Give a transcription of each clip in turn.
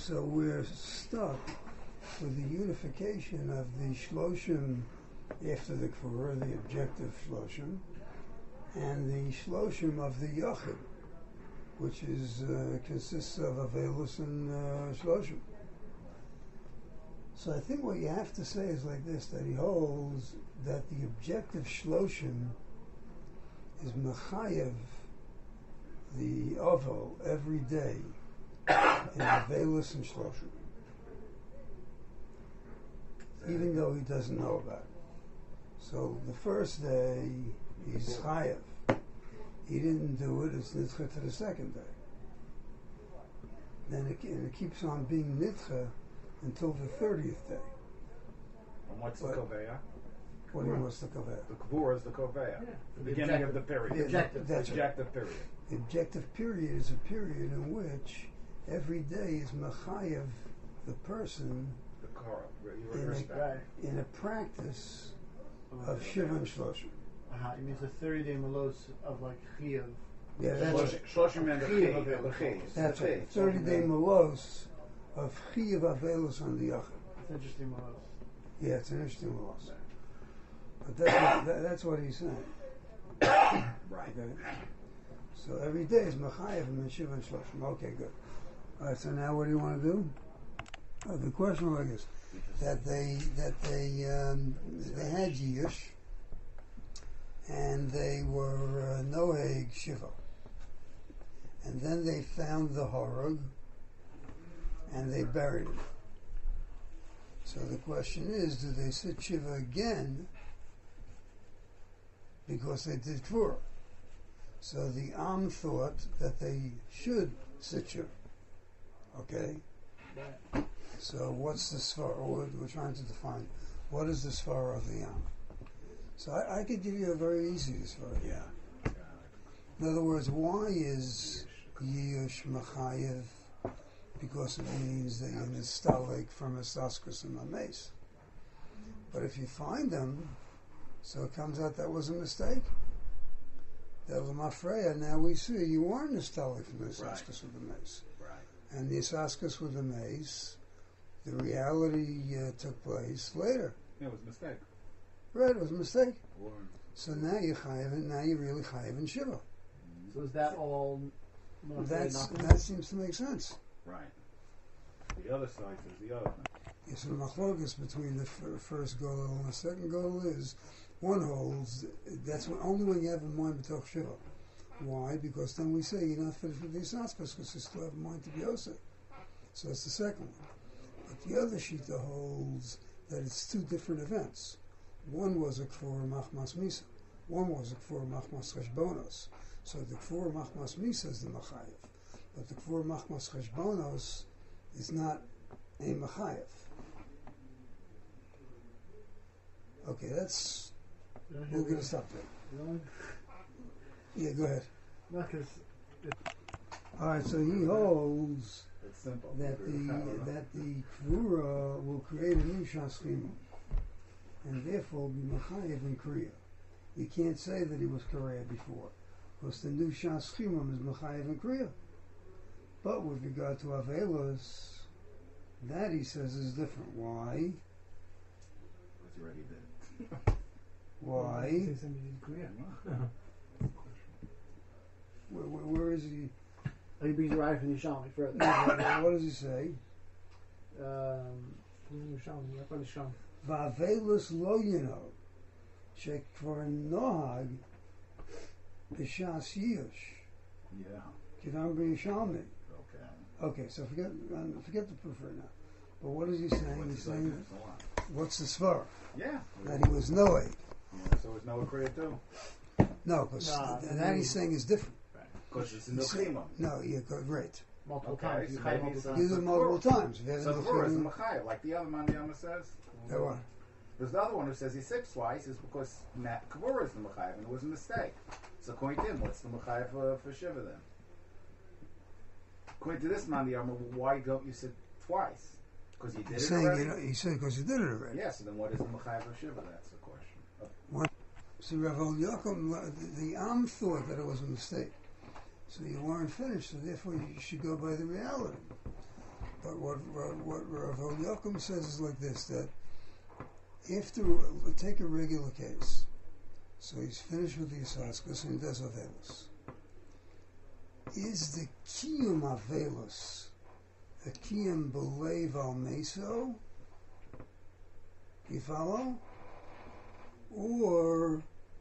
So we're stuck with the unification of the shloshim after the kfura, the objective shloshim, and the shloshim of the yachid, which is consists of avelus and shloshim. So I think what you have to say is like this, that he holds that the objective shloshim is mechayev the oval every day in avelus and shloshim, even though he doesn't know about it. So the first day he's chayev. He didn't do it, it's nidcha to the second day. Then it keeps on being nidcha until the 30th day. And what's the koveya? What do you what's the koveya? The kavur is the koveya. The beginning of the period. The objective. That's objective period. The objective period is a period in which every day is mechayev the person The korah. in a practice of shiva and shloshim. It means a 30-day melos of like chiyuv. Yeah, Shloshim and the chi. That's right. 30-day melos of chiyuv avelus on the yachid. It's interesting melos. Yeah, it's an interesting melos. But that's what he's saying. Right. Okay. So every day is mechayev and shiva and shloshim. Okay, good. All right. So now what do you want to do? The question was like this: that they had Yish, and they were noheg shiva, and then they found the horog, and they buried it. So the question is, do they sit shiva again because they did tvura? So the Am thought that they should sit shiva. Okay? Right. So what's the svara? We're trying to define what is the svara of the Am. So I could give you a very easy svara. Yeah. In other words, why is Yush Mechayev? Because it means that you're nistalik from a saskus and a mace. But if you find them, so it comes out that was a mistake. That was mafreya. Now we see you weren't nistalik from the saskus with the mace. Right. And the saskus with the mace, the reality took place later. Yeah, it was a mistake. Right, it was a mistake. Or, So now you're chayev, and now you're really chayev in shiva. So is that all? That seems to make sense. right. The other side says the other thing. Yes, so the machlokas between the first goal and the second goal is one holds that's only when you have a mind b'toch shiva. Why? Because then we say you're not finished with the isaskas because you still have a mind to be oseh. So that's the second one. But the other shita holds that it's two different events. One was a kfor machmas misa. One was a kfor machmas cheshbonos. So the kfor machmas misa is the machayev, but the kfor machmas cheshbonos is not a machayev. Okay, that's we're going to stop there. Yeah, go ahead. No, because All right, so he holds It's simple. that the kvura will create a new shaschima, and therefore be machayev in Korea. You can't say that he was Korea before, because the new shaschima is machayev in Korea. But with regard to avelos, that he says is different. Why? It's already did. Why? Where is he? he brings it right from the Yishalmi further. What does he say? Va'avelus lo yino shekvar nohag b'shas yush Yeah. kidam b'yishalmi. Okay. Okay, so forget the proof right now. But what is he saying? What's He's the saying, second one? what's the svar? Yeah. That he was noed. Yeah. So it's no Korea too. No, because that he's saying is different. Because it's in He's the saying- chima. No, you're right. Multiple Okay, times. so You chai maybe multiple it's You times. do it multiple times. If you So haven't Kavur is the looked Machayev, like the other Mandiyama says. at what? There's the other one who says he sips twice is because Kavur is the Machayev and it was a mistake. So according to him, what's the Machayev for Shiva then? According to this Mandiyama, why don't you sit twice? Because you did He's it saying, already? he said because you did it already. Yeah, so then what is the Machayev for Shiva? That's the question. See, Rav Yaakov, the Am thought that it was a mistake. So you weren't finished, so therefore you should go by the reality. But what Rav Yochum says is like this: that after take a regular case, so he's finished with the Yisaskus and he does Avelus. Is the Kiyum Avelus a Kiyum Belev Al Meso? You follow? Or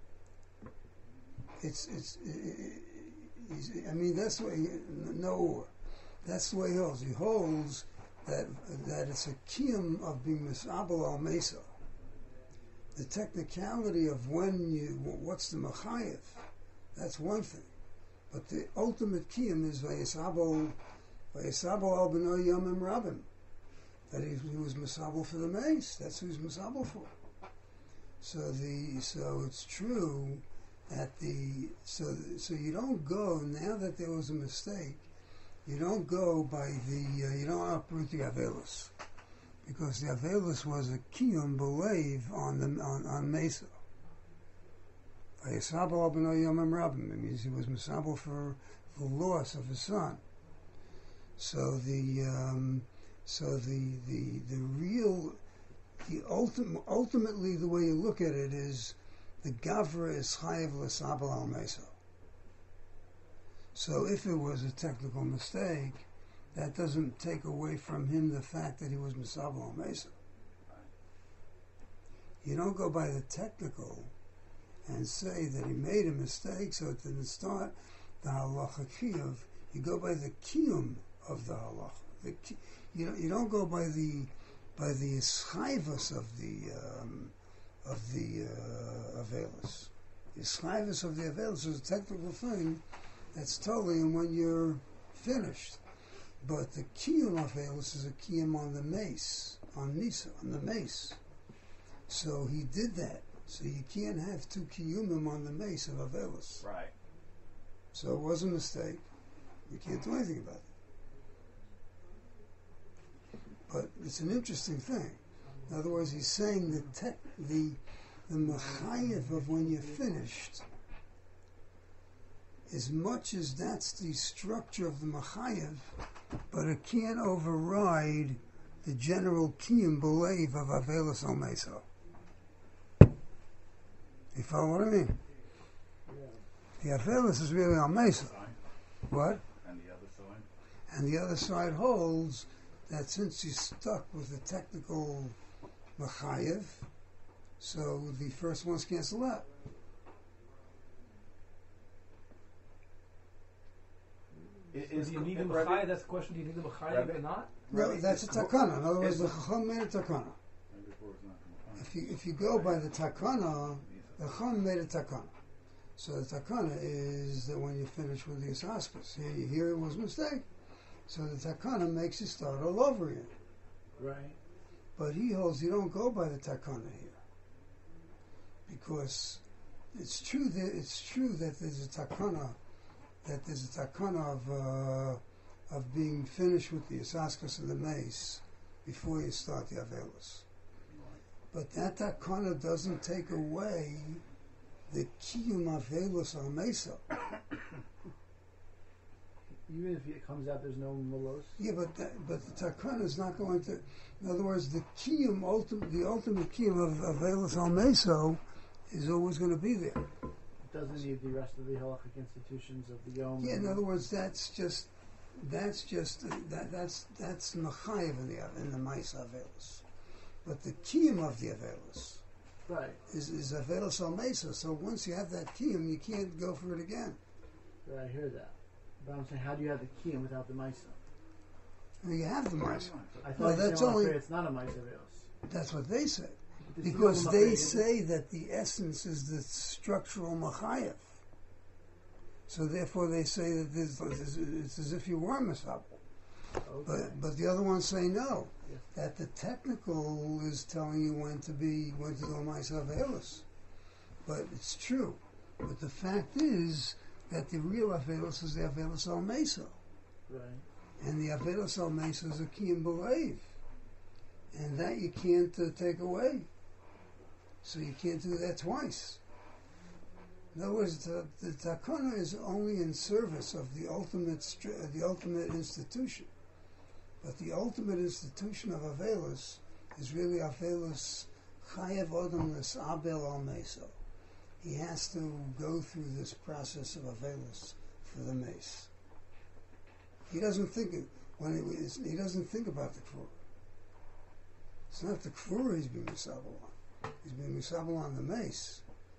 I mean, that's the way. No, that's the way he holds. He holds that it's a kiyum of being misabel al mesa. The technicality of what's the machayev, that's one thing. But the ultimate kiyum is vayisabel al b'noi yomim rabim. That he was misabel for the mace. That's who he's misabel for. So it's true that so you don't go now that there was a mistake. You don't go by you don't uproot the Avelus, because the Avelus was a kiyum belev on Mesa. Vayisabel b'noi yomim rabim. It means he was misabel for the loss of his son. So ultimately the way you look at it is the Gavra is chayev l'sabel al Mesa. So if it was a technical mistake, that doesn't take away from him the fact that he was misabel al Mesa. You don't go by the technical and say that he made a mistake, so it didn't start the halacha kiyuv. You go by the kiyum of the halacha. You don't go by the ischayvus of the avelus. The ischayvus of the avelus is a technical thing that's totally in when you're finished. But the kiyum of avelus is a kiyum on the mace, on the mace. So he did that. So you can't have two kiyumim on the mace of avelus. Right. So it was a mistake. You can't do anything about it. But it's an interesting thing. In other words, he's saying the machayev of when you're finished, as much as that's the structure of the machayev, but it can't override the general kiyum belev of avelus al mesa. You follow what I mean? Yeah. The avelus is really al mesa. What? And the other side? And the other side holds that since he's stuck with the technical machayev, so the first one's cancel out. Do you need the Machai? That's the question. Do you need the Machai or not? No, that's a takana. In other words, the Chacham made a takana. If you go by the takana, the Chacham made a takana. So the takana is that when you finish with the Yisaskus, here it was a mistake. So the takana makes you start all over again. Right. But he holds you don't go by the takana here, because it's true that there's a takana of being finished with the Yisaskus and the mace before you start the Avelus. But that takana doesn't take away the kiyum Avelus al Mesa. Even if it comes out there's no mulos. Yeah, but the takana is not going to. In other words, the ultimate kiyum of Avelus al Mesa is always going to be there. It doesn't need the rest of the halachic institutions of the Yom. Yeah, in other words, that's machayev in the Maisa Avelus. But the kiyum of the Avelus Right. is Avelus al Mesa. So once you have that kiyum, you can't go for it again. Right, I hear that. But I'm saying, how do you have the kiyum without the Maisa? I mean, you have the Maisa. I thought Well, you that's said only- it's not a Maisa Veos. That's what they say. It's Because still they Machai, say that the essence is the structural machayev. So therefore they say that it's as if you were misabel. Okay. But the other ones say no. Yes. That the technical is telling you when to do a Maisa Avelus. But it's true. But the fact is that the real Avelus is the Avelus al Mesa. Right. And the Avelus al Mesa is a kiyum belev. And that you can't take away. So you can't do that twice. In other words, the takana is only in service of the ultimate institution. But the ultimate institution of Avelis is really Avelis Chayev Odom L'Sabel Al Meso. He has to go through this process of Avelis for the mace. He doesn't think he doesn't think about the Kvura. It's not the Kvura he's being misabel on. He's being misabel on the mace.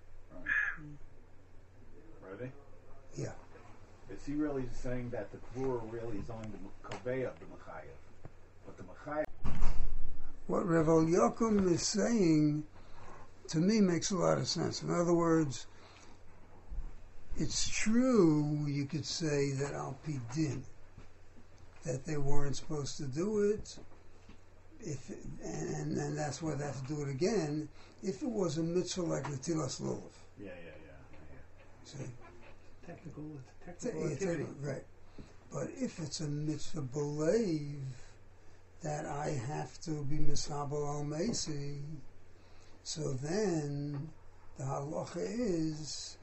Ready? Yeah. Is he really saying that the Kvura really is only the Kovei of the Mechayev? But the Mechayev... What Rav Yokum is saying, to me, makes a lot of sense. In other words, it's true, you could say, that Al Pi Din, that they weren't supposed to do it, and that's why they have to do it again, if it was a mitzvah like Netilas Lulav. Yeah. See? Technical activity. Right. But if it's a mitzvah believe that I have to be mishabel al meisi, so then the halacha is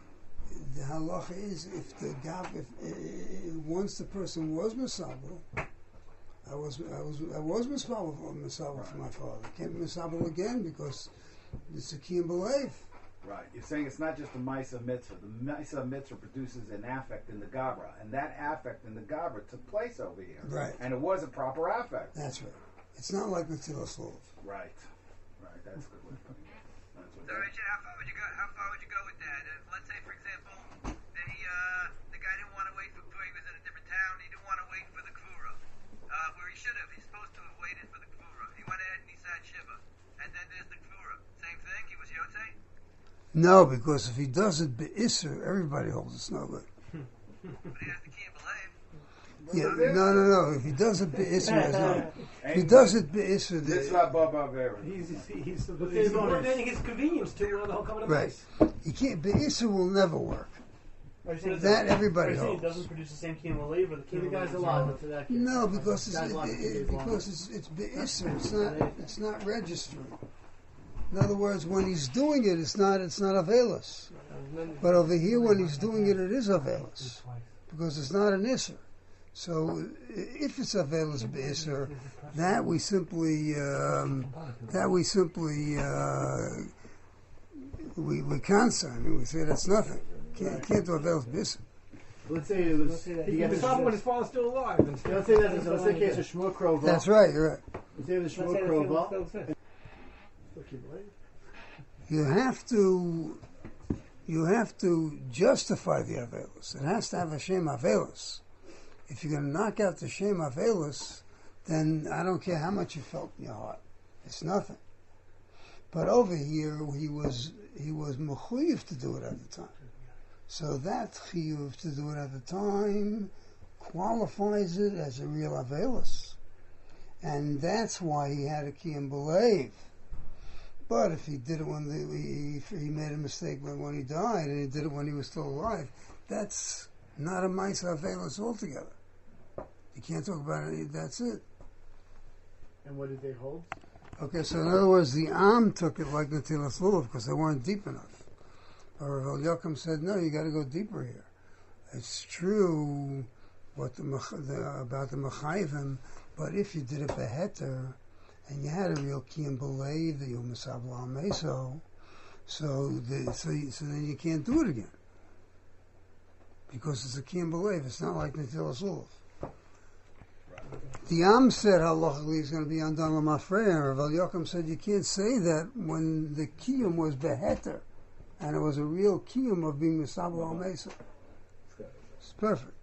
if the gab if once the person was mishabel, I was mishabel for my father. Can't be mishabel again because it's a kiyum believe. Right. You're saying it's not just the Maisa Mitzvah. The Maisa Mitzvah produces an affect in the Gabra, and that affect in the Gabra took place over here. Right. And it was a proper affect. That's right. It's not like Netilas Lulav. Right. That's a good way of putting it. So, Richard, how far would you go with that? Let's say, for example, the guy didn't want to wait for Kvura. He was in a different town. He didn't want to wait for the Kvura, where he should have. He's supposed to have waited for the Kvura. He went ahead and he sat Shiva, and then there's the Kvura. Same thing. He was Yotzei. No, because if he does it be'isser, everybody holds it's no good. But he has the key and believe. Yeah, no. If he does it be'isser, it's no. If he does it be'isser, This is not Baba Vera. He's coordinating his convenience to the whole coming to right. He can't. Be'isser will never work. That everybody holds. It doesn't produce the same key and believe, or the key The and guy's believe. alive to that. No, because it's be'isser. It's not registering. In other words, when he's doing it, it's not Avelis. But over here, when he's doing it, it is Avelis because it's not an isser. So if it's Avelis be'isser, that we simply we cancel. I mean, we say that's nothing. Can't do Avelis be'isser. Let's say it was. He was when his father's still alive. Let's say that. Let's say case of Shmuel Krova. That's right. You're right. Let's say it was Shmuel Krova. You have to justify the Avelis. It has to have a Shem Avelis. If you're going to knock out the Shem Avelis, then I don't care how much you felt in your heart. It's nothing. But over here, he was mechuyev to do it at the time. So that chiyuv to do it at the time qualifies it as a real Avelis. And that's why he had a kiyum believe. But if he did it when he made a mistake when he died, and he did it when he was still alive, that's not a Ma'aseh Avelis altogether. You can't talk about it. That's it. And what did they hold? Okay, so in other words, the Am took it like Netilas Lulav because they weren't deep enough. But Rav Yokum said, no, you got to go deeper here. It's true about the Mechayvim, but if you did it beheter, and you had a real kiyum believe that you were misabel al meso, so then you can't do it again because it's a kiyum believe. It's not like Netilas Lulav. The Am said halachically is going to be undone l'mafreya, and Rav Yokum said you can't say that when the kiyum was beheter, and it was a real kiyum of being misabel al meso. It's perfect.